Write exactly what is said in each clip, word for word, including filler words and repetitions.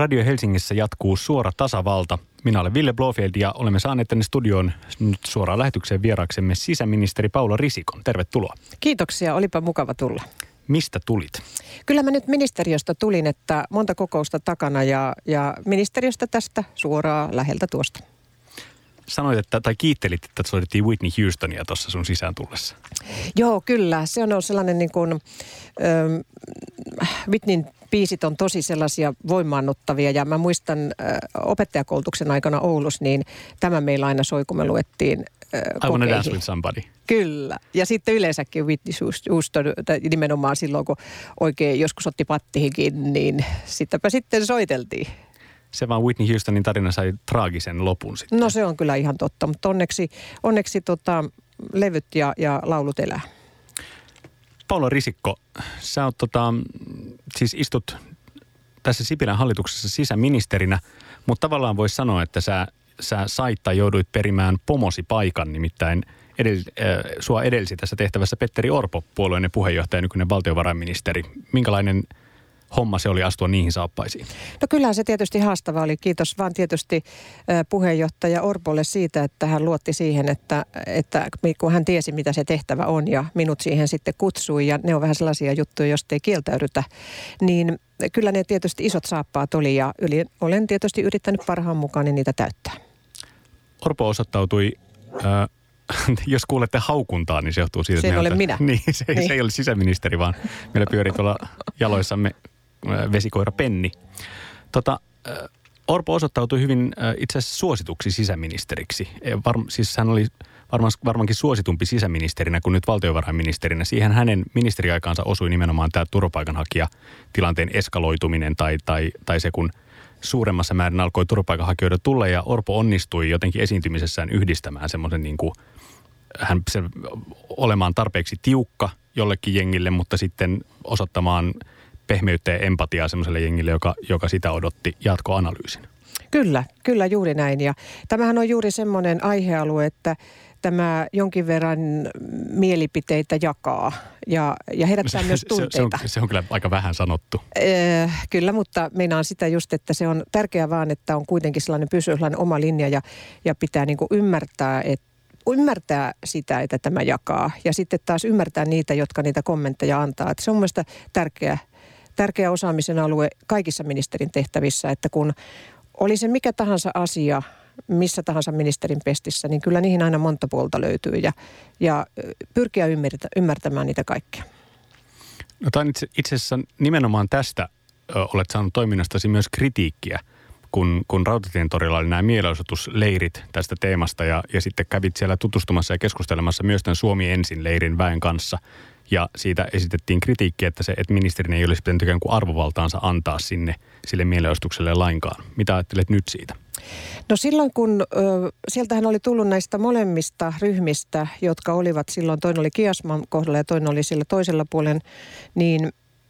Radio Helsingissä jatkuu Suora tasavalta. Minä olen Ville Blofeld ja olemme saaneet tänne studioon nyt suoraan lähetykseen vieraaksemme sisäministeri Paula Risikon. Tervetuloa. Kiitoksia, olipa mukava tulla. Mistä tulit? Kyllä mä nyt ministeriöstä tulin, että monta kokousta takana ja, ja ministeriöstä tästä suoraan läheltä tuosta. Sanoit, että, tai kiittelit, että soitettiin Whitney Houstonia tuossa sun sisään tullessa. Joo, kyllä. Se on ollut sellainen niin kuin, ähm, Whitneyn biisit on tosi sellaisia voimaannuttavia ja mä muistan äh, opettajakoulutuksen aikana Oulussa, niin tämä meillä aina soi, kun me luettiin äh, kokeihin. I wanna dance with somebody. Kyllä. Ja sitten yleensäkin Whitney Houston nimenomaan silloin, kun oikein joskus otti pattihinkin, niin sitäpä sitten soiteltiin. Se vaan Whitney Houstonin tarina sai traagisen lopun sitten. No se on kyllä ihan totta, mutta onneksi, onneksi tota, levyt ja, ja laulut elää. Paula Risikko, sä oot tota, siis istut tässä Sipilän hallituksessa sisäministerinä, mutta tavallaan voisi sanoa, että sä, sä sait tai jouduit perimään pomosi paikan, nimittäin edell, äh, sua edelsi tässä tehtävässä Petteri Orpo, puolueenne puheenjohtaja, nykyinen valtiovarainministeri. Minkälainen homma se oli astua niihin saappaisiin? No kyllähän se tietysti haastava oli. Kiitos vaan tietysti puheenjohtaja Orpolle siitä, että hän luotti siihen, että, että kun hän tiesi, mitä se tehtävä on ja minut siihen sitten kutsui ja ne on vähän sellaisia juttuja, josta ei kieltäydytä, niin kyllä ne tietysti isot saappaat oli ja yli, olen tietysti yrittänyt parhaan mukaan niitä täyttää. Orpo osoittautui, äh, jos kuulette haukuntaa, niin se johtuu siitä, se että... Se ei ole minä. Niin, se, niin. se ei ole sisäministeri, vaan meillä pyörii tuolla jaloissamme vesikoira Penni. Tota, Orpo osoittautui hyvin itse asiassa suosituksi sisäministeriksi. Var, siis hän oli varmaan, varmaankin suositumpi sisäministerinä kuin nyt valtiovarainministerinä. Siihen hänen ministeriaikaansa osui nimenomaan tämä turvapaikanhakijatilanteen eskaloituminen tai, tai, tai se, kun suuremmassa määrin alkoi turvapaikanhakijoita tulla ja Orpo onnistui jotenkin esiintymisessään yhdistämään semmoisen niin kuin hän se, olemaan tarpeeksi tiukka jollekin jengille, mutta sitten osoittamaan pehmeyttä ja empatiaa semmoiselle jengille, joka, joka sitä odotti jatkoanalyysin. Kyllä, kyllä juuri näin. Ja tämähän on juuri semmoinen aihealue, että tämä jonkin verran mielipiteitä jakaa ja, ja herättää no se, myös tunteita. Se, se, on, se on kyllä aika vähän sanottu. Äh, kyllä, mutta meinaan sitä just, että se on tärkeää vaan, että on kuitenkin sellainen pysyä sellainen oma linja ja, ja pitää niin kuin ymmärtää, että ymmärtää sitä, että tämä jakaa ja sitten taas ymmärtää niitä, jotka niitä kommentteja antaa. Että se on mielestäni tärkeä Tärkeä osaamisen alue kaikissa ministerin tehtävissä, että kun oli se mikä tahansa asia, missä tahansa ministerin pestissä, niin kyllä niihin aina monta puolta löytyy ja, ja pyrkiä ymmärtä, ymmärtämään niitä kaikkia. No tämä itse, itse asiassa nimenomaan tästä ö, olet saanut toiminnastasi myös kritiikkiä, kun, kun Rautatien torilla oli nämä mielenosoitusleirit tästä teemasta ja, ja sitten kävit siellä tutustumassa ja keskustelemassa myös tämän Suomi ensin -leirin väen kanssa. Ja siitä esitettiin kritiikkiä, että, se, että ministerin ei olisi pitänyt ikään kuin arvovaltaansa antaa sinne sille mielenostukselle lainkaan. Mitä ajattelet nyt siitä? No silloin kun, ö, sieltähän oli tullut näistä molemmista ryhmistä, jotka olivat silloin, toinen oli Kiasman kohdalla ja toinen oli sillä toisella puolen, niin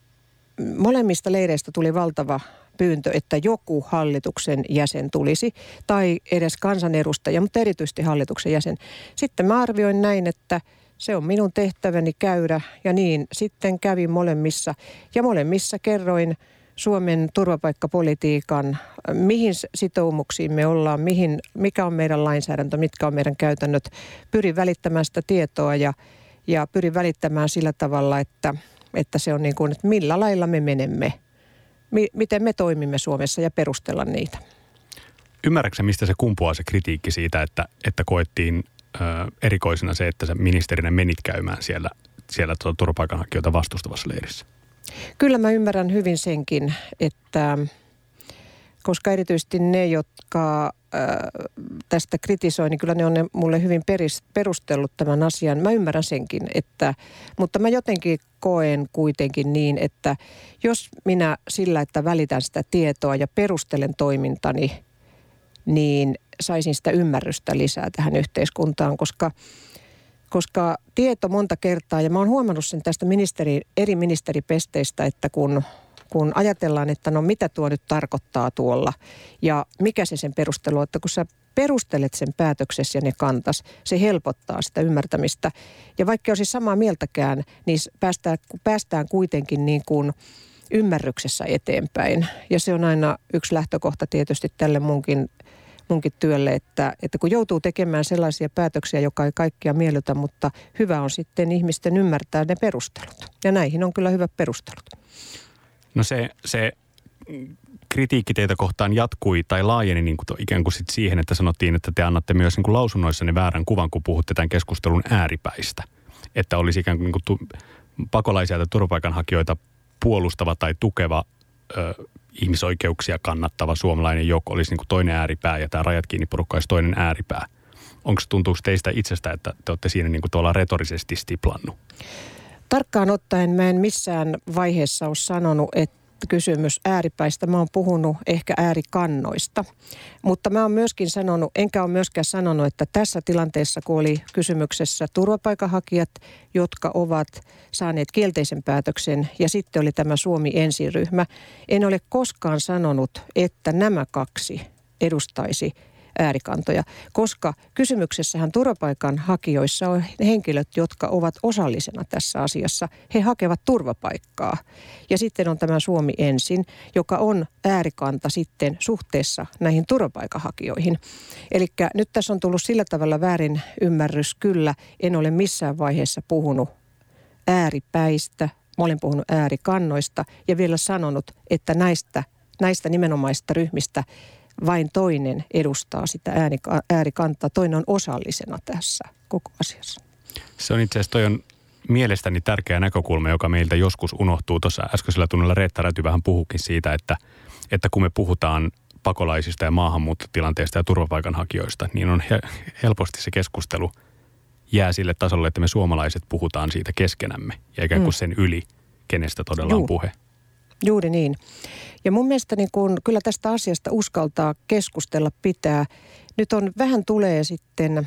molemmista leireistä tuli valtava pyyntö, että joku hallituksen jäsen tulisi tai edes kansanedustaja, mutta erityisesti hallituksen jäsen. Sitten mä arvioin näin, että se on minun tehtäväni käydä ja niin sitten kävin molemmissa ja molemmissa kerroin Suomen turvapaikkapolitiikan, mihin sitoumuksiin me ollaan, mihin, mikä on meidän lainsäädäntö, mitkä on meidän käytännöt. Pyrin välittämään sitä tietoa ja, ja pyrin välittämään sillä tavalla, että, että se on niin kuin, että millä lailla me menemme, mi, miten me toimimme Suomessa ja perustella niitä. Ymmärrätkö mistä se kumpuaa se kritiikki siitä, että, että koettiin erikoisena se, että sä ministerinä menit käymään siellä, siellä turvapaikanhakijoita vastustavassa leirissä? Kyllä mä ymmärrän hyvin senkin, että koska erityisesti ne, jotka äh, tästä kritisoi, niin kyllä ne on ne mulle hyvin peris, perustellut tämän asian. Mä ymmärrän senkin, että, mutta mä jotenkin koen kuitenkin niin, että jos minä sillä, että välitän sitä tietoa ja perustelen toimintani, niin saisin sitä ymmärrystä lisää tähän yhteiskuntaan, koska, koska tieto monta kertaa, ja mä oon huomannut sen tästä ministeri, eri ministeripesteistä, että kun, kun ajatellaan, että no mitä tuo nyt tarkoittaa tuolla ja mikä se sen perustelu on, että kun sä perustelet sen päätöksessä ja ne kantas, se helpottaa sitä ymmärtämistä. Ja vaikka olisi samaa mieltäkään, niin päästään, päästään kuitenkin niin kuin ymmärryksessä eteenpäin. Ja se on aina yksi lähtökohta tietysti tälle munkin, munkin työlle, että, että kun joutuu tekemään sellaisia päätöksiä, joka ei kaikkia miellytä, mutta hyvä on sitten ihmisten ymmärtää ne perustelut. Ja näihin on kyllä hyvät perustelut. No se, se kritiikki teitä kohtaan jatkui tai laajeni niin kuin to, ikään kuin sit siihen, että sanottiin, että te annatte myös niin kuin lausunnoissanne väärän kuvan, kun puhutte tämän keskustelun ääripäistä. Että olisi ikään kuin, niin kuin tu, pakolaisia tai turvapaikanhakijoita puolustava tai tukeva ö, ihmisoikeuksia kannattava suomalainen joukko olisi niin kuin toinen ääripää ja tämä rajat kiinni porukka olisi toinen ääripää. Onko tuntuuko teistä itsestä, että te olette siinä niin kuin tuolla retorisesti stiplannut? Tarkkaan ottaen mä en missään vaiheessa ole sanonut, että kysymys ääripäistä. Mä oon puhunut ehkä äärikannoista, mutta mä oon myöskin sanonut, enkä ole myöskään sanonut, että tässä tilanteessa, kun oli kysymyksessä turvapaikanhakijat, jotka ovat saaneet kielteisen päätöksen ja sitten oli tämä Suomi ensiryhmä, en ole koskaan sanonut, että nämä kaksi edustaisi äärikantoja, koska kysymyksessähän turvapaikanhakijoissa on henkilöt, jotka ovat osallisena tässä asiassa. He hakevat turvapaikkaa. Ja sitten on tämä Suomi ensin, joka on äärikanta sitten suhteessa näihin turvapaikanhakijoihin. Eli nyt tässä on tullut sillä tavalla väärin ymmärrys. Kyllä, en ole missään vaiheessa puhunut ääripäistä. Mä olen puhunut äärikannoista ja vielä sanonut, että näistä, näistä nimenomaisista ryhmistä vain toinen edustaa sitä äärikantaa, toinen on osallisena tässä koko asiassa. Se on itse asiassa, toi on mielestäni tärkeä näkökulma, joka meiltä joskus unohtuu. Tuossa äskeisellä tunnilla Reetta Räty vähän puhukin siitä, että, että kun me puhutaan pakolaisista ja maahanmuuttotilanteesta ja turvapaikanhakijoista, niin on he, helposti se keskustelu jää sille tasolle, että me suomalaiset puhutaan siitä keskenämme ja ikään kuin sen yli, kenestä todella Juu. on puhe. Juuri niin. Ja mun mielestä niin kun, kyllä tästä asiasta uskaltaa keskustella pitää. Nyt on vähän tulee sitten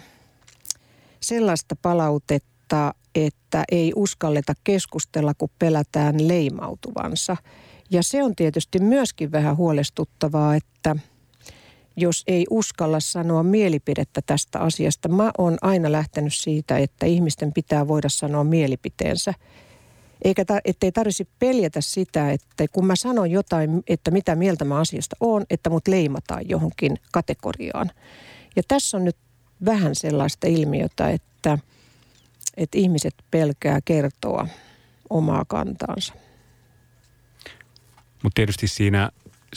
sellaista palautetta, että ei uskalleta keskustella, kun pelätään leimautuvansa. Ja se on tietysti myöskin vähän huolestuttavaa, että jos ei uskalla sanoa mielipidettä tästä asiasta. Mä oon aina lähtenyt siitä, että ihmisten pitää voida sanoa mielipiteensä. Eikä ta, ettei tarvitsisi peljätä sitä, että kun mä sanon jotain, että mitä mieltä mä asiasta oon, että mut leimataan johonkin kategoriaan. Ja tässä on nyt vähän sellaista ilmiötä, että, että ihmiset pelkää kertoa omaa kantaansa. Mutta tietysti siinä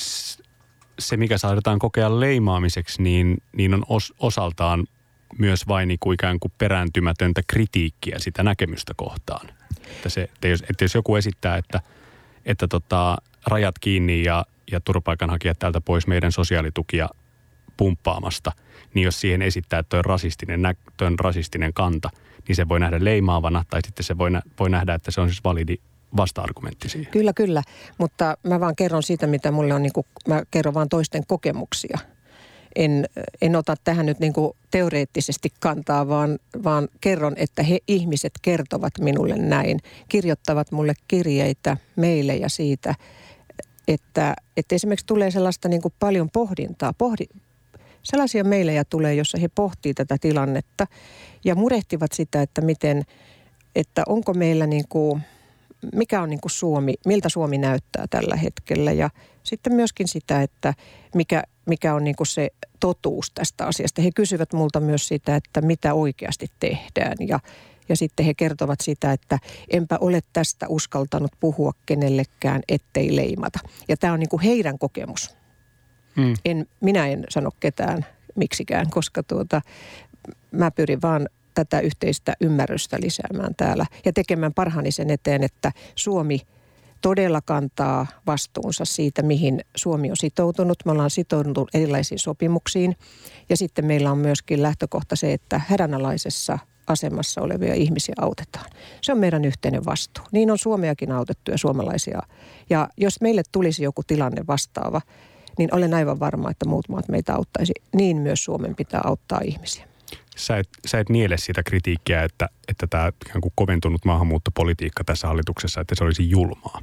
se, mikä saadaan kokea leimaamiseksi, niin, niin on os, osaltaan myös vain niin kuin ikään kuin perääntymätöntä kritiikkiä sitä näkemystä kohtaan. Että, se, että, jos, että jos joku esittää, että, että tota, rajat kiinni ja, ja turvapaikanhakijat täältä pois meidän sosiaalitukia pumppaamasta, niin jos siihen esittää, että toi on rasistinen, toi on rasistinen kanta, niin se voi nähdä leimaavana tai sitten se voi, nä, voi nähdä, että se on siis validi vasta-argumentti siihen. Kyllä, kyllä. Mutta mä vaan kerron siitä, mitä mulle on, niin kuin, mä kerron vaan toisten kokemuksia. En, en ota tähän nyt niin kuin teoreettisesti kantaa, vaan, vaan kerron, että he ihmiset kertovat minulle näin. Kirjoittavat mulle kirjeitä, meilejä siitä, että, että esimerkiksi tulee sellaista niin kuin paljon pohdintaa. Pohdi, sellaisia meilejä tulee, jossa he pohtii tätä tilannetta ja murehtivat sitä, että miten, että onko meillä niin kuin, mikä on niin kuin Suomi, miltä Suomi näyttää tällä hetkellä ja sitten myöskin sitä, että mikä, mikä on niin kuin se totuus tästä asiasta. He kysyvät multa myös sitä, että mitä oikeasti tehdään ja, ja sitten he kertovat sitä, että enpä ole tästä uskaltanut puhua kenellekään, ettei leimata. Ja tämä on niin kuin heidän kokemus. Hmm. En, minä en sano ketään miksikään, koska tuota, mä pyrin vaan tätä yhteistä ymmärrystä lisäämään täällä ja tekemään parhaani sen eteen, että Suomi todella kantaa vastuunsa siitä, mihin Suomi on sitoutunut. Me ollaan sitoutunut erilaisiin sopimuksiin ja sitten meillä on myöskin lähtökohta se, että hädänalaisessa asemassa olevia ihmisiä autetaan. Se on meidän yhteinen vastuu. Niin on Suomeakin autettu ja suomalaisia. Ja jos meille tulisi joku tilanne vastaava, niin olen aivan varma, että muut maat meitä auttaisi. Niin myös Suomen pitää auttaa ihmisiä. Sä et, sä et niele sitä kritiikkiä, että, että tämä ikään kuin koventunut maahanmuuttopolitiikka tässä hallituksessa, että se olisi julmaa?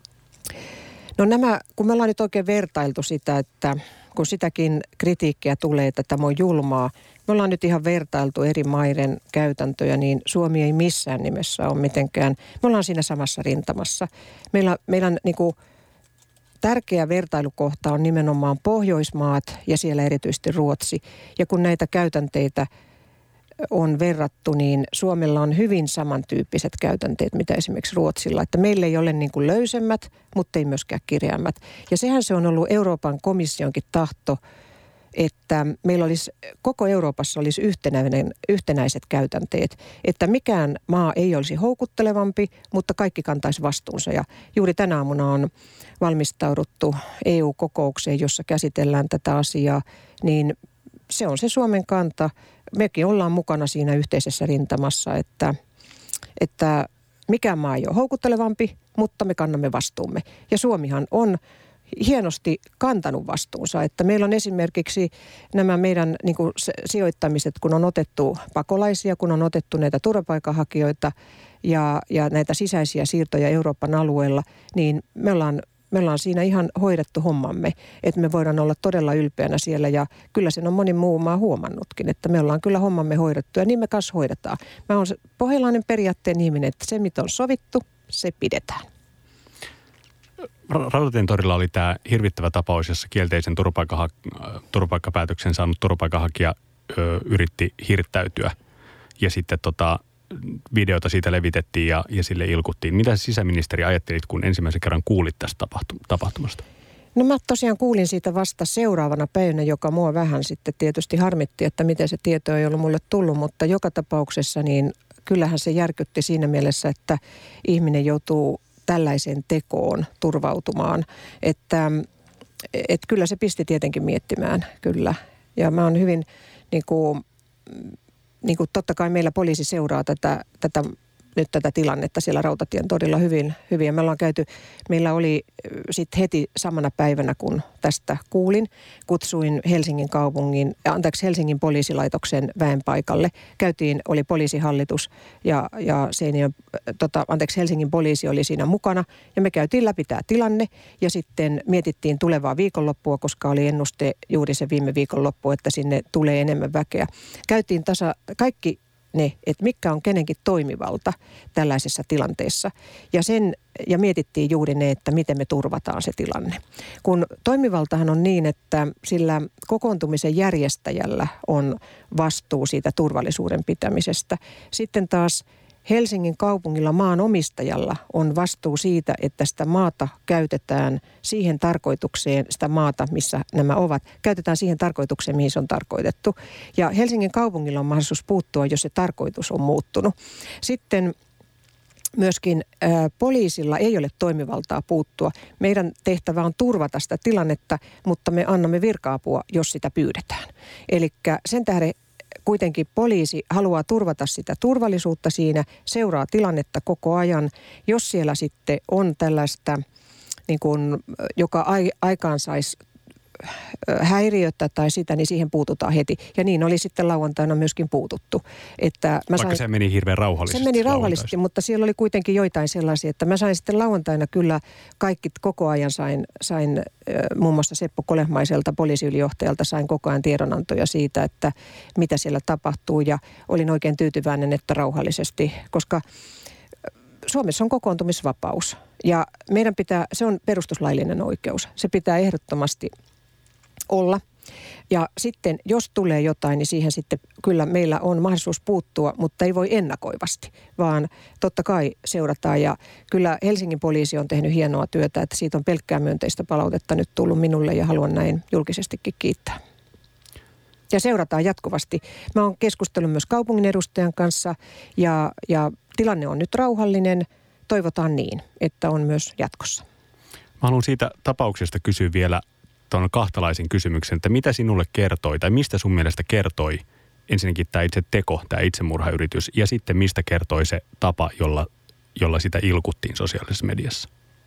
No nämä, kun me ollaan nyt oikein vertailtu sitä, että kun sitäkin kritiikkiä tulee, että tämä on julmaa, me ollaan nyt ihan vertailtu eri maiden käytäntöjä, niin Suomi ei missään nimessä ole mitenkään, me ollaan siinä samassa rintamassa. Meillä, meillä niin kuin tärkeä vertailukohta on nimenomaan Pohjoismaat ja siellä erityisesti Ruotsi. Ja kun näitä käytänteitä on verrattu, niin Suomella on hyvin samantyyppiset käytänteet, mitä esimerkiksi Ruotsilla. Että meillä ei ole niin kuin löysemmät, mutta ei myöskään kireämmät. Ja sehän se on ollut Euroopan komissionkin tahto, että meillä olisi, koko Euroopassa olisi yhtenäinen, yhtenäiset käytänteet, että mikään maa ei olisi houkuttelevampi, mutta kaikki kantaisi vastuunsa. Ja juuri tänä aamuna on valmistauduttu E U-kokoukseen, jossa käsitellään tätä asiaa, niin se on se Suomen kanta. Mekin ollaan mukana siinä yhteisessä rintamassa, että, että mikään maa ei ole houkuttelevampi, mutta me kannamme vastuumme. Ja Suomihan on hienosti kantanut vastuunsa, että meillä on esimerkiksi nämä meidän niin kuin sijoittamiset, kun on otettu pakolaisia, kun on otettu näitä turvapaikanhakijoita ja, ja näitä sisäisiä siirtoja Euroopan alueella, niin me ollaan Me ollaan siinä ihan hoidettu hommamme, että me voidaan olla todella ylpeänä siellä ja kyllä sen on moni muu maa huomannutkin, että me ollaan kyllä hommamme hoidettu ja niin me kanssa hoidetaan. Mä oon se pohjalainen periaatteen ihminen, että se mitä on sovittu, se pidetään. Rautatien torilla oli tämä hirvittävä tapaus, jossa kielteisen turvapaikkaha- turvapaikkapäätöksen saanut turvapaikanhakija ö, yritti hirttäytyä ja sitten tota, videota siitä levitettiin ja, ja sille ilkuttiin. Mitä sisäministeri ajattelit, kun ensimmäisen kerran kuulit tästä tapahtumasta? No mä tosiaan kuulin siitä vasta seuraavana päivänä, joka mua vähän sitten tietysti harmitti, että miten se tieto ei ollut mulle tullut, mutta joka tapauksessa niin kyllähän se järkytti siinä mielessä, että ihminen joutuu tällaiseen tekoon turvautumaan, että, että kyllä se pisti tietenkin miettimään, kyllä. Ja mä oon hyvin niin kuin, niin kuin totta kai meillä poliisi seuraa tätä, tätä nyt tätä tilannetta siellä Rautatien torilla hyvin, hyvin. Ja me ollaan käyty, meillä oli sitten heti samana päivänä, kun tästä kuulin, kutsuin Helsingin kaupungin, anteeksi Helsingin poliisilaitoksen väen paikalle. Käytiin, oli poliisihallitus ja, ja Seinäjoen, tota, anteeksi Helsingin poliisi oli siinä mukana. Ja me käytiin läpi tämä tilanne ja sitten mietittiin tulevaa viikonloppua, koska oli ennuste juuri se viime viikonloppu, että sinne tulee enemmän väkeä. Käytiin tasa, kaikki ne, että mikä on kenenkin toimivalta tällaisessa tilanteessa. Ja, sen, ja mietittiin juuri ne, että miten me turvataan se tilanne. Kun toimivaltahan on niin, että sillä kokoontumisen järjestäjällä on vastuu siitä turvallisuuden pitämisestä. Sitten taas Helsingin kaupungilla maanomistajalla on vastuu siitä, että sitä maata käytetään siihen tarkoitukseen, sitä maata, missä nämä ovat, käytetään siihen tarkoitukseen, mihin se on tarkoitettu. Ja Helsingin kaupungilla on mahdollisuus puuttua, jos se tarkoitus on muuttunut. Sitten myöskin ää, poliisilla ei ole toimivaltaa puuttua. Meidän tehtävä on turvata sitä tilannetta, mutta me annamme virka-apua, jos sitä pyydetään. Eli sen tähden kuitenkin poliisi haluaa turvata sitä turvallisuutta siinä, seuraa tilannetta koko ajan. Jos siellä sitten on tällaista, niin kuin, joka ai, aikaansaisi häiriötä tai sitä, niin siihen puututaan heti. Ja niin oli sitten lauantaina myöskin puututtu. Että mä Vaikka sain, se meni hirveän rauhallisesti. Se meni rauhallisesti, mutta siellä oli kuitenkin joitain sellaisia, että mä sain sitten lauantaina kyllä kaikki koko ajan sain, sain äh, muun muassa Seppo Kolehmaiselta, poliisiylijohtajalta, sain koko ajan tiedonantoja siitä, että mitä siellä tapahtuu ja olin oikein tyytyväinen, että rauhallisesti, koska Suomessa on kokoontumisvapaus ja meidän pitää, se on perustuslaillinen oikeus. Se pitää ehdottomasti olla. Ja sitten, jos tulee jotain, niin siihen sitten kyllä meillä on mahdollisuus puuttua, mutta ei voi ennakoivasti, vaan totta kai seurataan. Ja kyllä Helsingin poliisi on tehnyt hienoa työtä, että siitä on pelkkää myönteistä palautetta nyt tullut minulle ja haluan näin julkisestikin kiittää. Ja seurataan jatkuvasti. Mä oon keskustellut myös kaupungin edustajan kanssa ja, ja tilanne on nyt rauhallinen. Toivotaan niin, että on myös jatkossa. Mä haluan siitä tapauksesta kysyä vielä tuon kahtalaisen kysymyksen, että mitä sinulle kertoi tai mistä sun mielestä kertoi ensinnäkin tämä itse teko, tämä itsemurhayritys ja sitten mistä kertoi se tapa, jolla, jolla sitä ilkuttiin sosiaalisessa mediassa?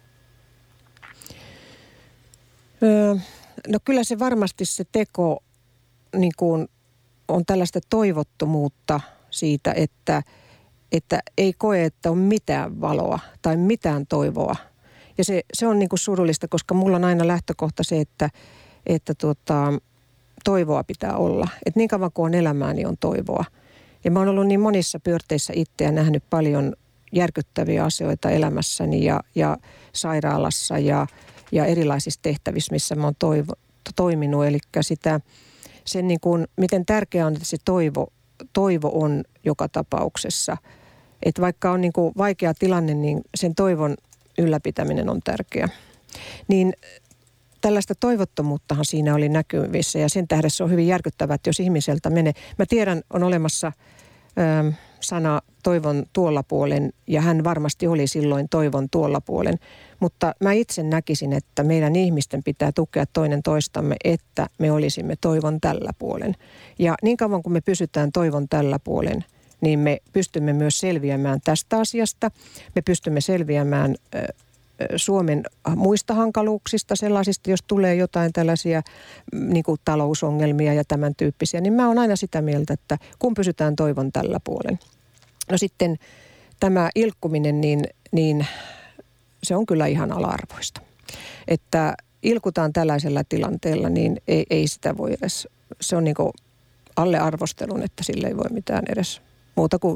Öö, no kyllä se varmasti se teko niin kuin on tällaista toivottomuutta siitä, että, että ei koe, että on mitään valoa tai mitään toivoa. Ja se, se on niin kuin surullista, koska mulla on aina lähtökohta se, että, että tuota, toivoa pitää olla. Että niin kauan kuin on elämää, niin on toivoa. Ja mä oon ollut niin monissa pyörteissä itse ja nähnyt paljon järkyttäviä asioita elämässäni ja, ja sairaalassa ja, ja erilaisissa tehtävissä, missä mä oon toivo, toiminut. Eli sitä, sen niin kuin, miten tärkeää on, että se toivo, toivo on joka tapauksessa. Että vaikka on niin kuin vaikea tilanne, niin sen toivon ylläpitäminen on tärkeä. Niin tällaista toivottomuuttahan siinä oli näkyvissä ja sen tähden se on hyvin järkyttävää, että jos ihmiseltä menee. Mä tiedän, on olemassa ö, sana toivon tuolla puolen ja hän varmasti oli silloin toivon tuolla puolen. Mutta mä itse näkisin, että meidän ihmisten pitää tukea toinen toistamme, että me olisimme toivon tällä puolen. Ja niin kauan kuin me pysytään toivon tällä puolen, niin me pystymme myös selviämään tästä asiasta. Me pystymme selviämään ö, Suomen muista hankaluuksista, sellaisista, jos tulee jotain tällaisia niin kuin talousongelmia ja tämän tyyppisiä, niin mä oon aina sitä mieltä, että kun pysytään toivon tällä puolen. No sitten tämä ilkkuminen, niin, niin se on kyllä ihan ala-arvoista. Että ilkutaan tällaisella tilanteella, niin ei, ei sitä voi edes, se on niin kuin alle arvostelun, että sille ei voi mitään edes muuta kuin,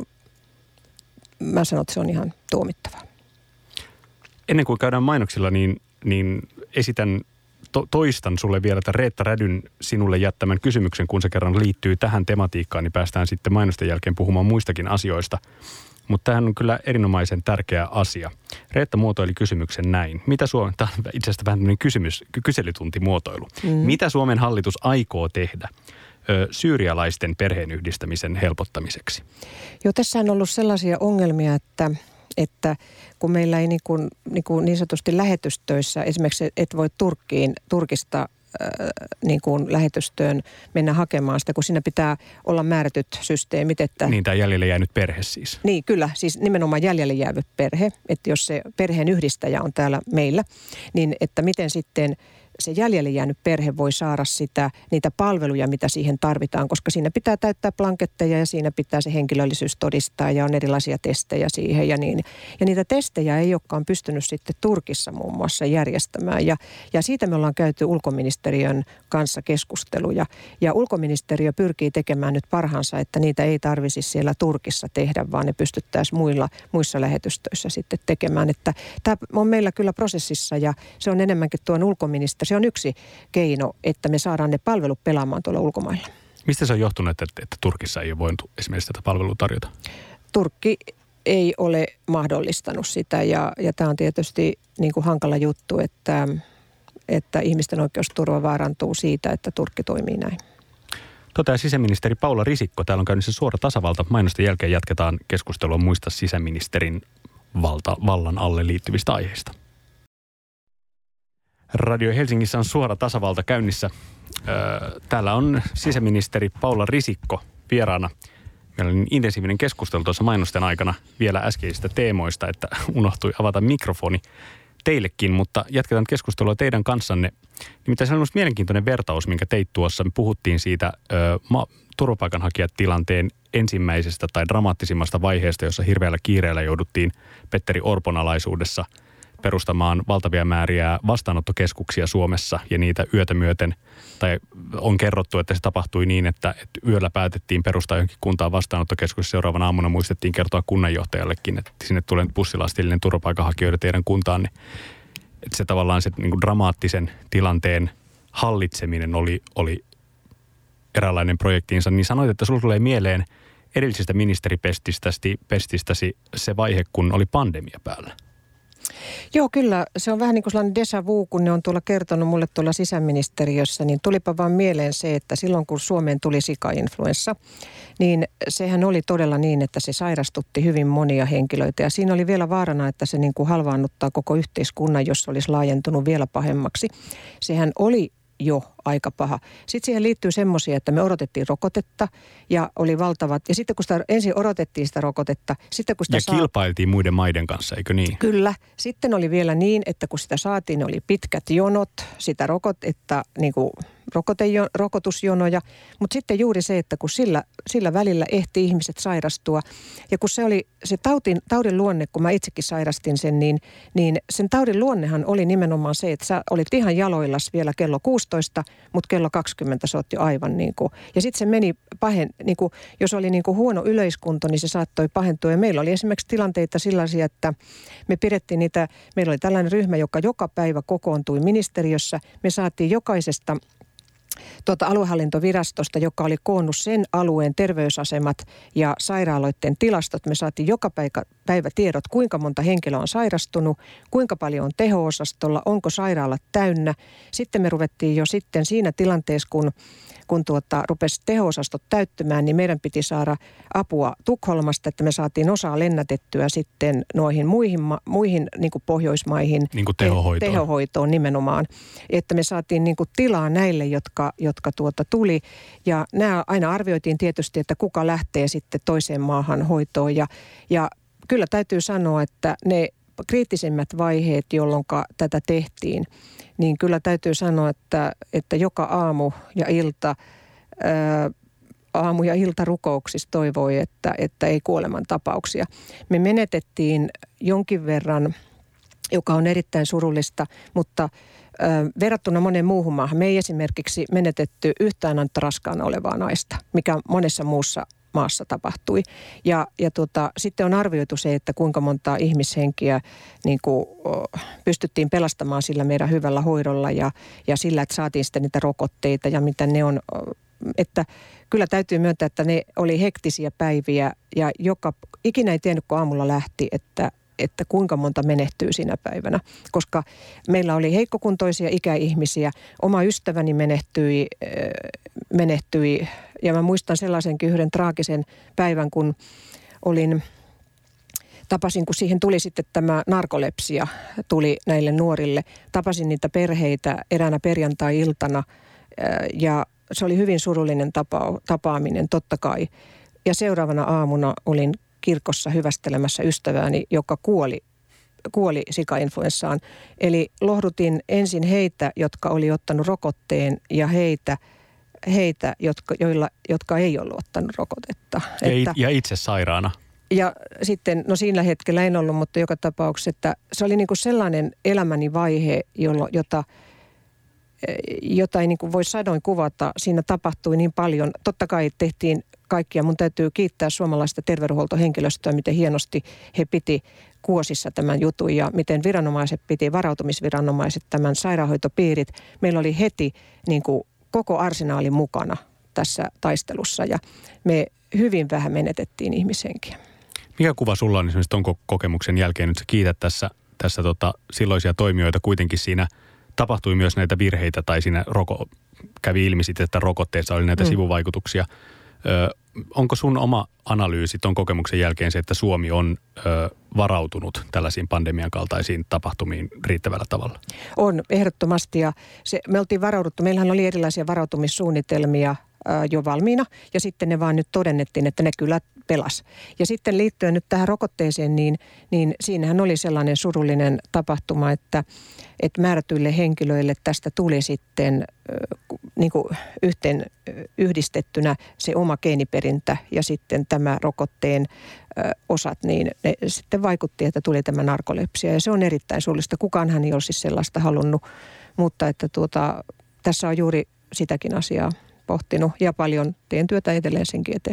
mä sanon, että se on ihan tuomittavaa. Ennen kuin käydään mainoksilla, niin, niin esitän, to, toistan sulle vielä tämän Reetta Rädyn sinulle jättämän kysymyksen, kun se kerran liittyy tähän tematiikkaan, niin päästään sitten mainosten jälkeen puhumaan muistakin asioista. Mutta tämähän on kyllä erinomaisen tärkeä asia. Reetta muotoili kysymyksen näin. Mitä Suomen, tämä on itse asiassa vähän tämmöinen kysymys, kyselytuntimuotoilu. Mm. Mitä Suomen hallitus aikoo tehdä ö, syyrialaisten perheenyhdistämisen helpottamiseksi? Joo, tässä on ollut sellaisia ongelmia, että että kun meillä ei niin, kuin, niin, kuin niin sanotusti lähetystöissä, esimerkiksi et voi Turkkiin, Turkista äh, niin kuin lähetystöön mennä hakemaan sitä, kun siinä pitää olla määrätyt systeemit. Että niin, tämä jäljelle jäänyt perhe siis. Niin, kyllä, siis nimenomaan jäljelle jäävät perhe, että jos se perheen yhdistäjä on täällä meillä, niin että miten sitten se jäljelle jäänyt perhe voi saada sitä, niitä palveluja, mitä siihen tarvitaan, koska siinä pitää täyttää blanketteja ja siinä pitää se henkilöllisyys todistaa ja on erilaisia testejä siihen ja niin. Ja niitä testejä ei olekaan pystynyt sitten Turkissa muun muassa järjestämään ja, ja siitä me ollaan käyty ulkoministeriön kanssa keskusteluja ja ulkoministeriö pyrkii tekemään nyt parhaansa, että niitä ei tarvisi siellä Turkissa tehdä, vaan ne pystyttäisiin muilla, muissa lähetystöissä sitten tekemään. Että tämä on meillä kyllä prosessissa ja se on enemmänkin tuon ulkoministeriön. Se on yksi keino, että me saadaan ne palvelut pelaamaan tuolla ulkomailla. Mistä se on johtunut, että, että Turkissa ei ole voinut esimerkiksi tätä palvelua tarjota? Turkki ei ole mahdollistanut sitä ja, ja tämä on tietysti niin kuin hankala juttu, että, että ihmisten oikeusturva vaarantuu siitä, että Turkki toimii näin. Toteaa sisäministeri Paula Risikko. Täällä on käynnissä suora tasavalta. Mainosten jälkeen jatketaan keskustelua muista sisäministerin valta, vallan alle liittyvistä aiheista. Radio Helsingissä on suora tasavalta käynnissä. Täällä on sisäministeri Paula Risikko vieraana. Meillä oli niin intensiivinen keskustelu tuossa mainosten aikana vielä äskeisistä teemoista, että unohtui avata mikrofoni teillekin, mutta jatketaan keskustelua teidän kanssanne. Nimittäin se on minusta mielenkiintoinen vertaus, minkä teit tuossa. Me puhuttiin siitä ö, ma- turvapaikanhakijatilanteen ensimmäisestä tai dramaattisimmasta vaiheesta, jossa hirveällä kiireellä jouduttiin Petteri Orpon alaisuudessa perustamaan valtavia määriä vastaanottokeskuksia Suomessa ja niitä yötä myöten, tai on kerrottu, että se tapahtui niin, että, että yöllä päätettiin perustaa johonkin kuntaan vastaanottokeskus. Seuraavana aamuna muistettiin kertoa kunnanjohtajallekin, että sinne tulee bussilastillinen turvapaikanhakijoita teidän kuntaan. Niin, että se tavallaan se niin kuin dramaattisen tilanteen hallitseminen oli, oli eräänlainen projektiinsa. Niin sanoit, että sulla tulee mieleen edellisestä ministeripestistäsi pestistäsi se vaihe, kun oli pandemia päällä. Joo, kyllä. Se on vähän niin kuin sellainen déjà vu, kun ne on tuolla kertonut mulle tuolla sisäministeriössä, niin tulipa vaan mieleen se, että silloin kun Suomeen tuli sika-influenssa, niin sehän oli todella niin, että se sairastutti hyvin monia henkilöitä. Ja siinä oli vielä vaarana, että se niin kuin halvaannuttaa koko yhteiskunnan, jos se olisi laajentunut vielä pahemmaksi. Sehän oli jo aika paha. Sitten siihen liittyy semmoisia, että me odotettiin rokotetta ja oli valtavat. Ja sitten kun sitä, ensin odotettiin sitä rokotetta. Sitten kun sitä ja saa... kilpailtiin muiden maiden kanssa, eikö niin? Kyllä. Sitten oli vielä niin, että kun sitä saatiin, oli pitkät jonot sitä rokotetta niin kuin rokotejo, rokotusjonoja, mutta sitten juuri se, että kun sillä, sillä välillä ehti ihmiset sairastua ja kun se oli se tautin, taudin luonne, kun mä itsekin sairastin sen, niin, niin sen taudin luonnehan oli nimenomaan se, että sä olit ihan jaloillas vielä kello kuusitoista, mutta kello kaksikymmentä sä oot jo aivan niin kuin, ja sitten se meni pahen, niin kuin, jos oli niin kuin huono yleiskunto, niin se saattoi pahentua ja meillä oli esimerkiksi tilanteita sellaisia, että me pidettiin niitä, meillä oli tällainen ryhmä, joka joka päivä kokoontui ministeriössä, me saatiin jokaisesta tuota aluehallintovirastosta, joka oli koonnut sen alueen terveysasemat ja sairaaloiden tilastot. Me saatiin joka päivä, päivä tiedot, kuinka monta henkilöä on sairastunut, kuinka paljon on teho-osastolla, onko sairaalat täynnä. Sitten me ruvettiin jo sitten siinä tilanteessa, kun, kun tuota, rupesi teho-osastot täyttymään, niin meidän piti saada apua Tukholmasta, että me saatiin osaa lennätettyä sitten noihin muihin, muihin niin kuin Pohjoismaihin. Niin kuin tehohoitoon. Tehohoitoon nimenomaan. Että me saatiin niin kuin tilaa näille, jotka, jotka tuota tuli. Ja nämä aina arvioitiin tietysti, että kuka lähtee sitten toiseen maahan hoitoon. Ja, ja kyllä täytyy sanoa, että ne kriittisimmät vaiheet, jolloin tätä tehtiin, niin kyllä täytyy sanoa, että, että joka aamu ja ilta, ää, aamu- ja iltarukouksissa toivoi, että, että ei kuoleman tapauksia. Me menetettiin jonkin verran, joka on erittäin surullista, mutta ää, verrattuna monen muuhun maahan, me ei esimerkiksi menetetty yhtään ainutta raskaana olevaa naista, mikä monessa muussa maassa tapahtui. Ja, ja tuota, sitten on arvioitu se, että kuinka monta ihmishenkiä niin kuin, pystyttiin pelastamaan sillä meidän hyvällä hoidolla ja, ja sillä, että saatiin sitten niitä rokotteita ja mitä ne on. Että kyllä täytyy myöntää, että ne oli hektisiä päiviä ja joka, ikinä ei tiennyt, kun aamulla lähti, että että kuinka monta menehtyy sinä päivänä, koska meillä oli heikkokuntoisia ikäihmisiä. Oma ystäväni menehtyi, menehtyi ja mä muistan sellaisenkin yhden traagisen päivän, kun olin, tapasin, kun siihen tuli sitten tämä narkolepsia, tuli näille nuorille. Tapasin niitä perheitä eräänä perjantai-iltana ja se oli hyvin surullinen tapa, tapaaminen, totta kai. Ja seuraavana aamuna olin kirkossa hyvästelemässä ystävääni, joka kuoli, kuoli sikainfluenssaan. Eli lohdutin ensin heitä, jotka oli ottanut rokotteen ja heitä, heitä jotka, joilla, jotka ei ollut ottanut rokotetta. Ja, että, ja itse sairaana. Ja sitten, no siinä hetkellä en ollut, mutta joka tapauksessa, että se oli niin kuin sellainen elämäni vaihe, jollo, jota, jota ei niin kuin voi sadoin kuvata. Siinä tapahtui niin paljon. Totta kai tehtiin kaikkia. Mun täytyy kiittää suomalaista terveydenhuoltohenkilöstöä, miten hienosti he piti kuosissa tämän jutun ja miten viranomaiset piti, varautumisviranomaiset, tämän sairaanhoitopiirit. Meillä oli heti niin kuin koko arsenaali mukana tässä taistelussa ja me hyvin vähän menetettiin ihmishenkiä. Mikä kuva sulla on esimerkiksi tuon kokemuksen jälkeen? Nyt sä kiität tässä, tässä tota, silloisia toimijoita. Kuitenkin siinä tapahtui myös näitä virheitä tai siinä roko, kävi ilmi sitten, että rokotteessa oli näitä mm. sivuvaikutuksia. Ö, onko sun oma analyysi tuon kokemuksen jälkeen se, että Suomi on ö, varautunut tällaisiin pandemian kaltaisiin tapahtumiin riittävällä tavalla? On, ehdottomasti. Ja se, me oltiin varauduttu, meillähän oli erilaisia varautumissuunnitelmia ö, jo valmiina ja sitten ne vaan nyt todennettiin, että ne kyllä pelas. Ja sitten liittyen nyt tähän rokotteeseen, niin, niin siinähän oli sellainen surullinen tapahtuma, että, että määrätyille henkilöille tästä tuli sitten niin kuin yhteen yhdistettynä se oma geeniperintä ja sitten tämä rokotteen osat, niin ne sitten vaikutti, että tuli tämä narkolepsia ja se on erittäin surullista. Kukaanhan ei olisi sellaista halunnut, mutta että tuota, tässä on juuri sitäkin asiaa pohtinut ja paljon teen työtä edelleen senkin eteen.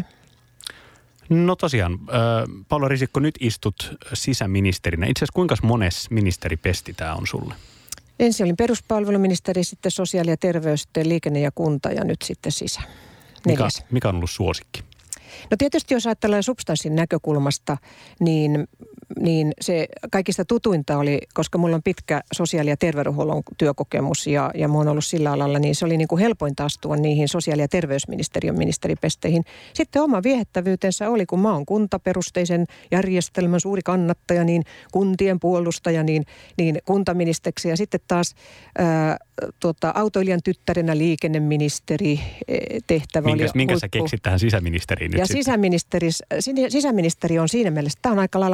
No tosiaan, Paula Risikko, nyt istut sisäministerinä. Itse asiassa kuinka mones ministeripesti tämä on sulle? Ensin olin peruspalveluministeri, sitten sosiaali- ja terveys, sitten liikenne ja kunta ja nyt sitten sisä. Mikä, mikä on ollut suosikki? No tietysti jos ajatellaan substanssin näkökulmasta, niin, niin se kaikista tutuinta oli, koska mulla on pitkä sosiaali- ja terveydenhuollon työkokemus ja, ja mä oon ollut sillä alalla, niin se oli niin kuin helpointa astua niihin sosiaali- ja terveysministeriön ministeripesteihin. Sitten oma viehättävyytensä oli, kun mä oon kuntaperusteisen järjestelmän suuri kannattaja, niin kuntien puolustaja, niin, niin kuntaministeriksi ja sitten taas ää, tuota, autoilijan tyttärenä liikenneministeri tehtävä Minkäs, oli. Minkä sä keksit tähän sisäministeriin nyt ja sitten? Sisäministeri, sisäministeri on siinä mielessä, tämä on aika lailla kokoava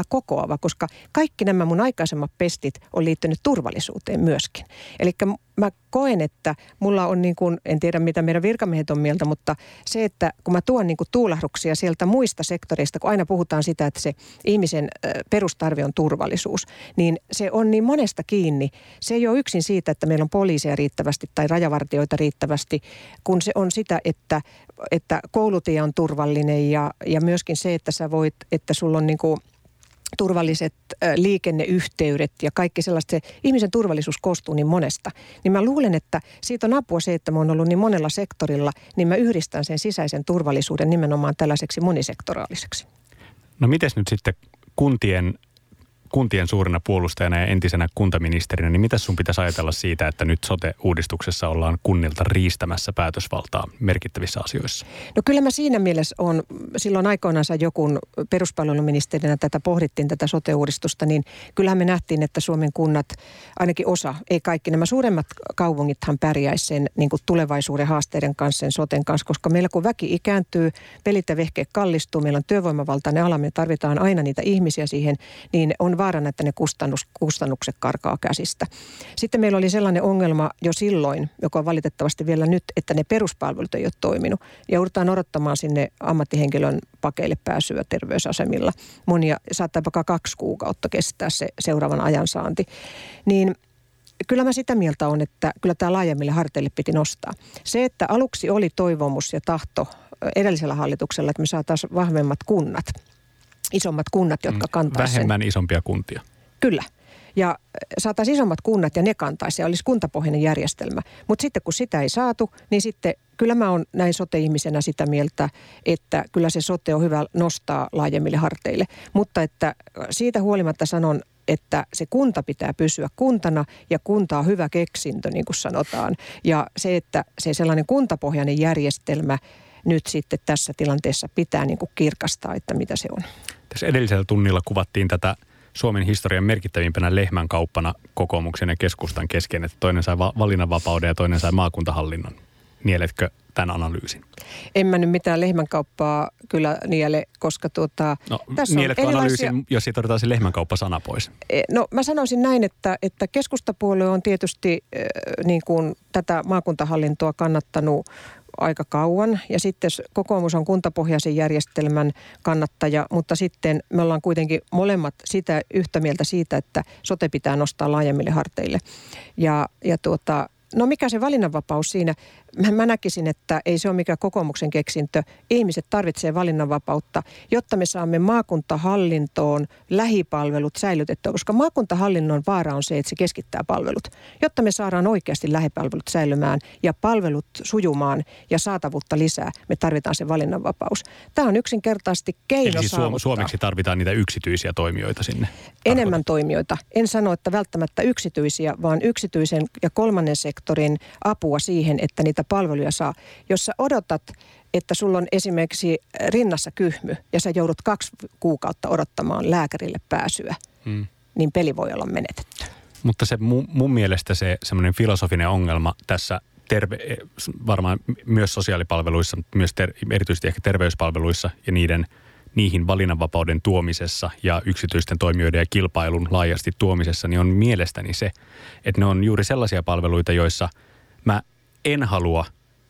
luova, koska kaikki nämä mun aikaisemmat pestit on liittynyt turvallisuuteen myöskin. Eli mä koen, että mulla on niin kuin, en tiedä mitä meidän virkamiehet on mieltä, mutta se, että kun mä tuon niin kuin tuulahduksia sieltä muista sektoreista, kun aina puhutaan sitä, että se ihmisen perustarve on turvallisuus, niin se on niin monesta kiinni. Se ei ole yksin siitä, että meillä on poliiseja riittävästi tai rajavartioita riittävästi, kun se on sitä, että, että koulutie on turvallinen ja, ja myöskin se, että sä voit, että sulla on niin kuin turvalliset äh, liikenneyhteydet ja kaikki sellaista. Se ihmisen turvallisuus koostuu niin monesta. Niin mä luulen, että siitä on apua se, että mä oon ollut niin monella sektorilla, niin mä yhdistän sen sisäisen turvallisuuden nimenomaan tällaiseksi monisektoraaliseksi. No mites nyt sitten kuntien, kuntien suurena puolustajana ja entisenä kuntaministerinä, niin mitä sun pitäisi ajatella siitä, että nyt sote-uudistuksessa ollaan kunnilta riistämässä päätösvaltaa merkittävissä asioissa? No kyllä mä siinä mielessä on, silloin aikoinansa joku peruspalveluministerinä tätä pohdittiin, tätä sote-uudistusta, niin kyllähän me nähtiin, että Suomen kunnat, ainakin osa, ei kaikki, nämä suuremmat kaupungithan pärjäisi sen niin kuin tulevaisuuden haasteiden kanssa, sen soten kanssa, koska meillä kun väki ikääntyy, pelit ja vehkeet kallistuu, meillä on työvoimavaltainen ala, me tarvitaan aina niitä ihmisiä siihen, niin on vaarana, että ne kustannus, kustannukset karkaa käsistä. Sitten meillä oli sellainen ongelma jo silloin, joka on valitettavasti vielä nyt, että ne peruspalvelut ei ole toiminut. Ja joudutaan odottamaan sinne ammattihenkilön pakeille pääsyä terveysasemilla. Monia saattaa vaikka kaksi kuukautta kestää se seuraavan ajan saanti. Niin kyllä mä sitä mieltä on, että kyllä tämä laajemmille harteille piti nostaa. Se, että aluksi oli toivomus ja tahto edellisellä hallituksella, että me saataisiin vahvemmat kunnat, isommat kunnat, jotka kantaisivat vähemmän sen. Isompia kuntia. Kyllä. Ja saataisiin isommat kunnat ja ne kantaisi ja olisi kuntapohjainen järjestelmä. Mutta sitten kun sitä ei saatu, niin sitten kyllä mä oon näin sote-ihmisenä sitä mieltä, että kyllä se sote on hyvä nostaa laajemmille harteille. Mutta että siitä huolimatta sanon, että se kunta pitää pysyä kuntana ja kunta on hyvä keksintö, niin kuin sanotaan. Ja se, että se sellainen kuntapohjainen järjestelmä nyt sitten tässä tilanteessa pitää niin kuin kirkastaa, että mitä se on. Tässä edellisellä tunnilla kuvattiin tätä Suomen historian merkittävimpänä lehmänkauppana kokoomuksen ja keskustan kesken, että toinen sai valinnanvapauden ja toinen sai maakuntahallinnon. Nieletkö tämän analyysin? En mä nyt mitään lehmänkauppaa kyllä niele, koska tuota... No, nieletkö erilaisia... analyysin, jos siitä otetaan se lehmänkauppa-sana pois? No mä sanoisin näin, että, että keskustapuolue on tietysti äh, niin kuin tätä maakuntahallintoa kannattanut aika kauan ja sitten kokoomus on kuntapohjaisen järjestelmän kannattaja, mutta sitten me ollaan kuitenkin molemmat sitä yhtä mieltä siitä, että sote pitää nostaa laajemmille harteille. Ja, ja tuota, no mikä se valinnanvapaus siinä? Mä, mä näkisin, että ei se ole mikään kokoomuksen keksintö. Ihmiset tarvitsee valinnanvapautta, jotta me saamme maakuntahallintoon lähipalvelut säilytettyä, koska maakuntahallinnon vaara on se, että se keskittää palvelut. Jotta me saadaan oikeasti lähipalvelut säilymään ja palvelut sujumaan ja saatavuutta lisää, me tarvitaan se valinnanvapaus. Tämä on yksinkertaisesti keino Eli siis saavuttaa. Suomeksi tarvitaan niitä yksityisiä toimijoita sinne? Enemmän toimijoita. En sano, että välttämättä yksityisiä, vaan yksityisen ja kolmannen sektorin apua siihen, että niitä palveluja saa. Jos sä odotat, että sulla on esimerkiksi rinnassa kyhmy ja sä joudut kaksi kuukautta odottamaan lääkärille pääsyä, hmm. niin peli voi olla menetetty. Mutta se mun, mun mielestä se semmoinen filosofinen ongelma tässä terve, varmaan myös sosiaalipalveluissa, myös ter, erityisesti ehkä terveyspalveluissa ja niiden niihin valinnanvapauden tuomisessa ja yksityisten toimijoiden ja kilpailun laajasti tuomisessa, niin on mielestäni se, että ne on juuri sellaisia palveluita, joissa mä en halua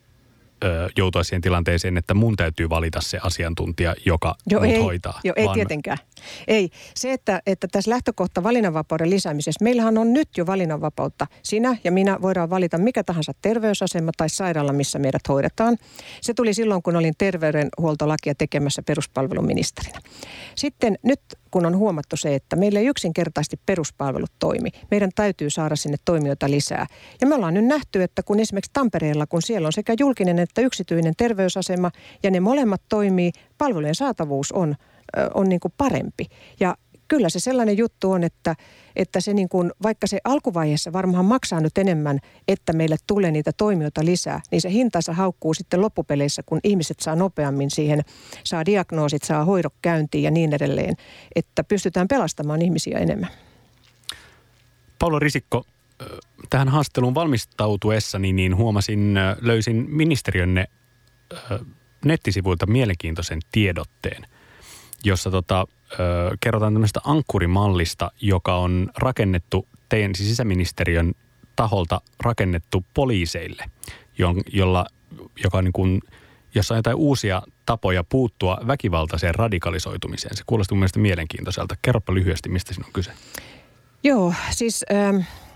ö, joutua siihen tilanteeseen, että mun täytyy valita se asiantuntija, joka jo, mut ei, hoitaa. Joo, ei tietenkään. Ei. Se, että, että tässä lähtökohta valinnanvapauden lisäämisessä, meillähän on nyt jo valinnanvapautta. Sinä ja minä voidaan valita mikä tahansa terveysasema tai sairaala, missä meidät hoidetaan. Se tuli silloin, kun olin terveydenhuoltolakia tekemässä peruspalveluministerinä. Sitten nyt, kun on huomattu se, että meillä ei yksinkertaisesti peruspalvelut toimi, meidän täytyy saada sinne toimijoita lisää. Ja me ollaan nyt nähty, että kun esimerkiksi Tampereella, kun siellä on sekä julkinen että yksityinen terveysasema ja ne molemmat toimii, palvelujen saatavuus on on niin kuin parempi. Ja kyllä se sellainen juttu on, että, että se niin kuin, vaikka se alkuvaiheessa varmaan maksaa nyt enemmän, että meille tulee niitä toimijoita lisää, niin se hintansa haukkuu sitten loppupeleissä, kun ihmiset saa nopeammin siihen, saa diagnoosit, saa hoidot käyntiin ja niin edelleen, että pystytään pelastamaan ihmisiä enemmän. Paula Risikko, tähän haastatteluun valmistautuessani niin huomasin, löysin ministeriönne nettisivuilta mielenkiintoisen tiedotteen, jossa tota, ö, kerrotaan tämmöistä ankkurimallista, joka on rakennettu teidän siis sisäministeriön taholta rakennettu poliiseille, jolla, joka on niin kuin, jossa on jotain uusia tapoja puuttua väkivaltaiseen radikalisoitumiseen. Se kuulostaa mun mielestä mielenkiintoiselta. Kerropa lyhyesti, mistä siinä on kyse. Joo, siis ähm,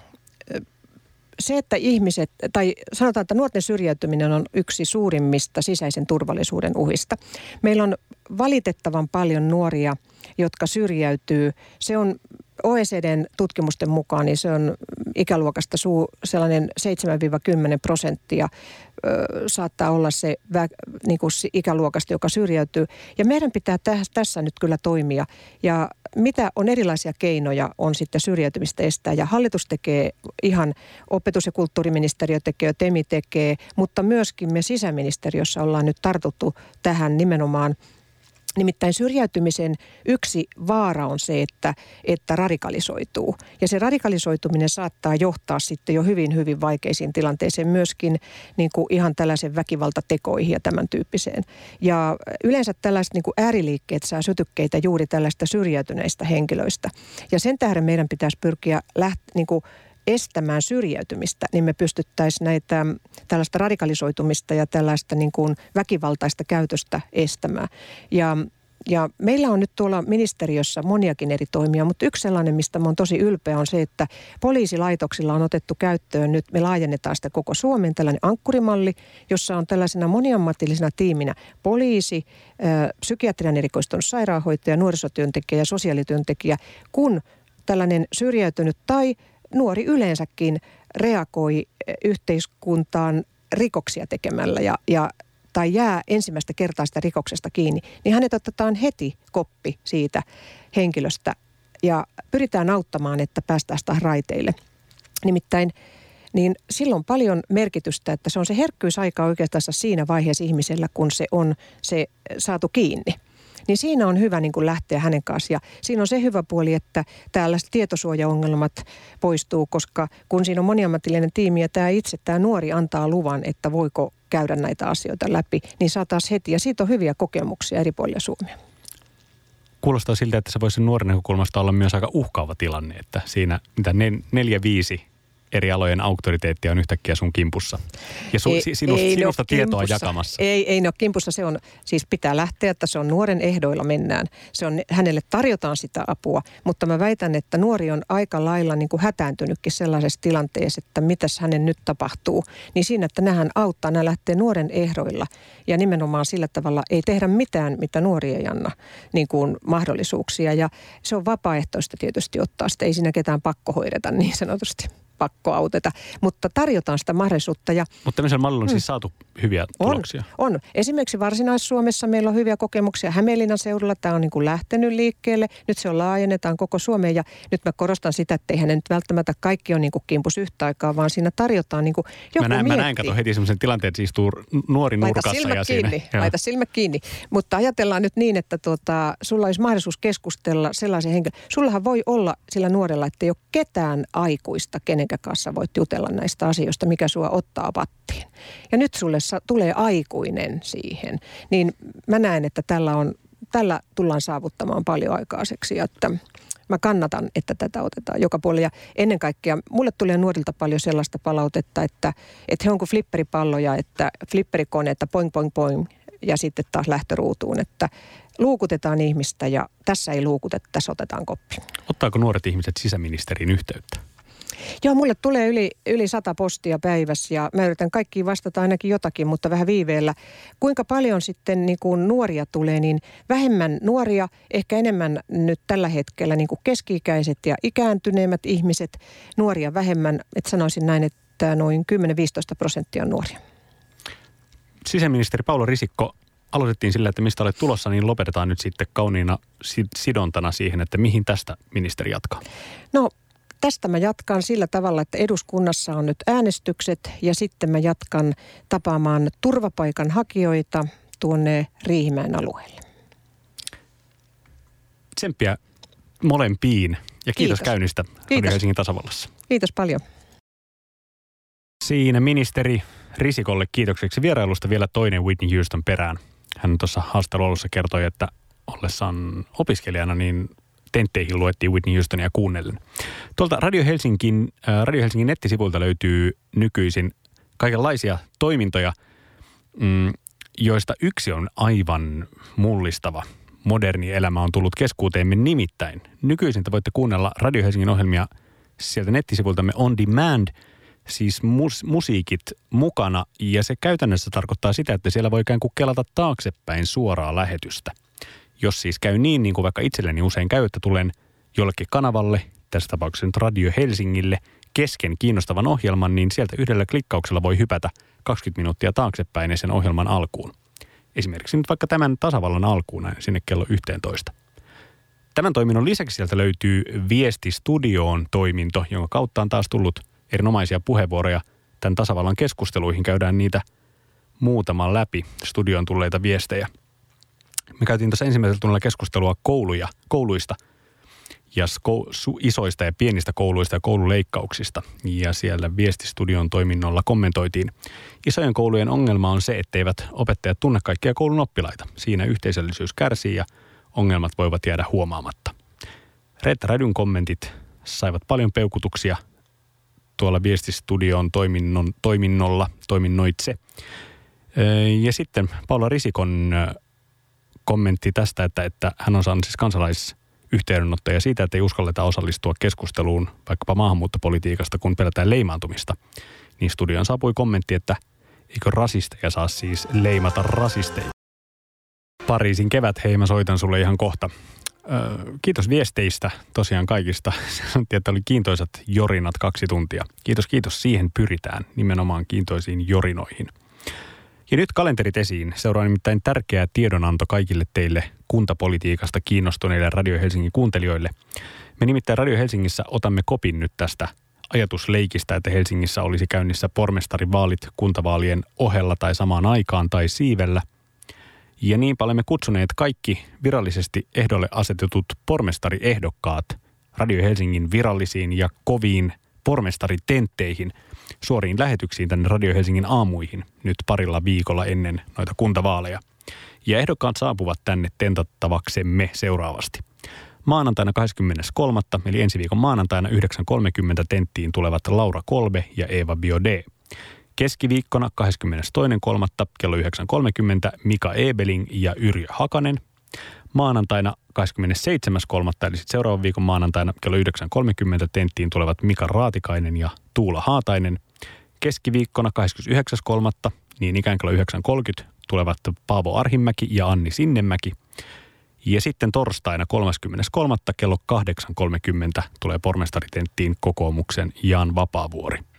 se, että ihmiset, tai sanotaan, että nuorten syrjäytyminen on yksi suurimmista sisäisen turvallisuuden uhista. Meillä on valitettavan paljon nuoria, jotka syrjäytyy. Se on O E C D:n tutkimusten mukaan, niin se on ikäluokasta suu, sellainen seitsemän kymmenen prosenttia ö, saattaa olla se vä, niin kuin ikäluokasta, joka syrjäytyy. Ja meidän pitää tä, tässä nyt kyllä toimia. Ja mitä on erilaisia keinoja on sitten syrjäytymistä estää. Ja hallitus tekee ihan, opetus- ja kulttuuriministeriö tekee, TEMI tekee, mutta myöskin me sisäministeriössä ollaan nyt tartuttu tähän nimenomaan. Nimittäin syrjäytymisen yksi vaara on se, että, että radikalisoituu. Ja se radikalisoituminen saattaa johtaa sitten jo hyvin, hyvin vaikeisiin tilanteisiin myöskin niin kuin ihan tällaisen väkivaltatekoihin ja tämän tyyppiseen. Ja yleensä tällaiset niin kuin ääriliikkeet saa sytykkeitä juuri tällaista syrjäytyneistä henkilöistä. Ja sen tähden meidän pitäisi pyrkiä läht- niin kuin estämään syrjäytymistä, niin me pystyttäisiin näitä tällaista radikalisoitumista ja tällaista niin kuin väkivaltaista käytöstä estämään. Ja, ja meillä on nyt tuolla ministeriössä moniakin eri toimia, mutta yksi sellainen, mistä mä oon tosi ylpeä, on se, että poliisilaitoksilla on otettu käyttöön nyt, me laajennetaan sitä koko Suomen tällainen ankkurimalli, jossa on tällaisena moniammatillisena tiiminä poliisi, psykiatrian erikoistunut sairaanhoitaja, nuorisotyöntekijä ja sosiaalityöntekijä, kun tällainen syrjäytynyt tai nuori yleensäkin reagoi yhteiskuntaan rikoksia tekemällä ja, ja, tai jää ensimmäistä kertaa sitä rikoksesta kiinni, niin hänet otetaan heti koppi siitä henkilöstä ja pyritään auttamaan, että päästään sitä raiteille. Nimittäin niin silloin on paljon merkitystä, että se on se herkkyysaika oikeastaan siinä vaiheessa ihmisellä, kun se on se saatu kiinni. Niin siinä on hyvä niin kuin lähteä hänen kanssaan. Ja siinä on se hyvä puoli, että tällaiset tietosuojaongelmat poistuu, koska kun siinä on moniammatillinen tiimi ja tämä itse, tämä nuori antaa luvan, että voiko käydä näitä asioita läpi, niin saataisiin heti. Ja siitä on hyviä kokemuksia eri puolilla Suomea. Kuulostaa siltä, että se voisi nuoren näkökulmasta olla myös aika uhkaava tilanne, että siinä mitä neljä, viisi eri alojen auktoriteettia on yhtäkkiä sun kimpussa. Ja su, ei, sinusta, ei sinusta tietoa kimpussa. Jakamassa. Ei, ei ne ole kimpussa. Se on, siis pitää lähteä, että se on nuoren ehdoilla mennään. Se on, hänelle tarjotaan sitä apua, mutta mä väitän, että nuori on aika lailla niin kuin hätääntynytkin sellaisessa tilanteessa, että mitäs hänen nyt tapahtuu. Niin siinä, että nähän auttaa, nämä lähtee nuoren ehdoilla ja nimenomaan sillä tavalla ei tehdä mitään, mitä nuori ei anna niin kuin mahdollisuuksia. Ja se on vapaaehtoista tietysti ottaa sitä, ei siinä ketään pakko hoideta niin sanotusti. Pakko auteta, mutta tarjotaan sitä mahdollisuutta. Ja, mutta tämmöisellä mallilla on mm, siis saatu hyviä tuloksia. On, on. Esimerkiksi Varsinais-Suomessa meillä on hyviä kokemuksia. Hämeenlinnan seudulla tämä on niin kuin lähtenyt liikkeelle. Nyt se on laajennetaan koko Suomeen ja nyt mä korostan sitä, että eihän ne nyt välttämättä kaikki on niin kuin kimpus yhtä aikaa, vaan siinä tarjotaan niin kuin joku mä näen, miettii. Mä näen, kato heti semmoisen tilanteen, että siis tuu nuori nurkassa. Laita silmät ja kiinni, siinä, laita silmät kiinni. Mutta ajatellaan nyt niin, että tuota, sulla olisi mahdollisuus keskustella sellaisen henkilön. Sullahan voi olla sillä nuorella, että ei ole ketään aikuista, kenenkä kanssa voit jutella näistä asioista, mikä sua ottaa vattiin. Ja nyt sulle sa- tulee aikuinen siihen. Niin mä näen, että tällä, on, tällä tullaan saavuttamaan paljon aikaiseksi. Että mä kannatan, että tätä otetaan joka puolella. Ja ennen kaikkea mulle tulee nuorilta paljon sellaista palautetta, että, että he on kuin flipperipalloja, että flipperikoneetta poing poing poing ja sitten taas lähtöruutuun, että luukutetaan ihmistä ja tässä ei luukuteta, tässä otetaan koppi. Ottaako nuoret ihmiset sisäministeriin yhteyttä? Joo, mulle tulee yli, yli sata postia päivässä ja mä yritän kaikkiin vastata ainakin jotakin, mutta vähän viiveellä. Kuinka paljon sitten niin kuin nuoria tulee, niin vähemmän nuoria, ehkä enemmän nyt tällä hetkellä niin kuin keski-ikäiset ja ikääntyneemmät ihmiset, nuoria vähemmän, että sanoisin näin, että noin kymmenen viisitoista prosenttia on nuoria. Sisäministeri Paula Risikko, aloitettiin sillä, että mistä olet tulossa, niin lopetetaan nyt sitten kauniina sidontana siihen, että mihin tästä ministeri jatkaa? No, tästä mä jatkan sillä tavalla, että eduskunnassa on nyt äänestykset ja sitten mä jatkan tapaamaan turvapaikanhakijoita tuonne Riihimäen alueelle. Tsemppiä molempiin ja kiitos, kiitos. käynnistä kiitos. Helsingin tasavallassa. Kiitos paljon. Siinä ministeri Risikolle kiitokseksi vierailusta vielä toinen Whitney Houston perään. Hän tuossa haastattelussa kertoi, että ollessaan opiskelijana, niin tentteihin luettiin Whitney Houstonia kuunnellen. Tuolta Radio Helsingin, äh, Radio Helsingin nettisivuilta löytyy nykyisin kaikenlaisia toimintoja, mm, joista yksi on aivan mullistava. Moderni elämä on tullut keskuuteemme nimittäin. Nykyisin te voitte kuunnella Radio Helsingin ohjelmia sieltä nettisivultamme on demand, siis mus- musiikit mukana. Ja se käytännössä tarkoittaa sitä, että siellä voi ikään kuin kelata taaksepäin suoraa lähetystä. Jos siis käy niin, niin kuin vaikka itselleni usein käy, että tulen jollekin kanavalle, tässä tapauksessa nyt Radio Helsingille, kesken kiinnostavan ohjelman, niin sieltä yhdellä klikkauksella voi hypätä kaksikymmentä minuuttia taaksepäin ja sen ohjelman alkuun. Esimerkiksi nyt vaikka tämän tasavallan alkuun sinne kello yksitoista. Tämän toiminnon lisäksi sieltä löytyy Viesti studioon -toiminto, jonka kautta on taas tullut erinomaisia puheenvuoroja tämän tasavallan keskusteluihin. Käydään niitä muutaman läpi studioon tulleita viestejä. Me käytiin tuossa ensimmäisellä tunnilla keskustelua kouluja, kouluista ja isoista ja pienistä kouluista ja koululeikkauksista. Ja siellä Viestistudion toiminnolla kommentoitiin. Isojen koulujen ongelma on se, etteivät opettajat tunne kaikkia koulun oppilaita. Siinä yhteisöllisyys kärsii ja ongelmat voivat jäädä huomaamatta. Reetta Rädyn kommentit saivat paljon peukutuksia tuolla Viestistudion toiminnon, toiminnolla, toiminnoitse. Ja sitten Paula Risikon kommentti tästä, että, että hän on saanut siis kansalaisyhteydenottoja siitä, että ei uskalleta osallistua keskusteluun vaikkapa maahanmuuttopolitiikasta, kun pelätään leimaantumista. Niin studioon saapui kommentti, että eikö rasisteja saa siis leimata rasisteja. Pariisin kevät, hei mä soitan sulle ihan kohta. Öö, kiitos viesteistä tosiaan kaikista. Sanottiin, että oli kiintoisat jorinat kaksi tuntia. Kiitos, kiitos. Siihen pyritään nimenomaan kiintoisiin jorinoihin. Ja nyt kalenterit esiin. Seuraa nimittäin tärkeä tiedonanto kaikille teille kuntapolitiikasta kiinnostuneille Radio Helsingin kuuntelijoille. Me nimittäin Radio Helsingissä otamme kopin nyt tästä ajatusleikistä, että Helsingissä olisi käynnissä pormestarivaalit kuntavaalien ohella tai samaan aikaan tai siivellä. Ja niinpä olemme kutsuneet kaikki virallisesti ehdolle asetetut pormestariehdokkaat Radio Helsingin virallisiin ja koviin pormestaritentteihin suoriin lähetyksiin tänne Radio Helsingin aamuihin nyt parilla viikolla ennen noita kuntavaaleja. Ja ehdokkaat saapuvat tänne tentattavaksemme seuraavasti. Maanantaina kahdeskymmeneskolmas eli ensi viikon maanantaina yhdeksän kolmekymmentä tenttiin tulevat Laura Kolbe ja Eva Biaudet. Keskiviikkona kahdeskymmenestoinen kolmas kello yhdeksän kolmekymmentä Mika Ebeling ja Yrjö Hakanen. Maanantaina kahdeskymmenesseitsemäs kolmas eli sitten seuraavan viikon maanantaina kello yhdeksän kolmekymmentä tenttiin tulevat Mika Raatikainen ja Tuula Haatainen. Keskiviikkona kahdeskymmenesyhdeksäs kolmas niin ikään kello yhdeksän kolmekymmentä tulevat Paavo Arhimäki ja Anni Sinnemäki. Ja sitten torstaina kolmaskymmenes kolmas kello kahdeksan kolmekymmentä tulee pormestaritenttiin kokoomuksen Jan Vapaavuori.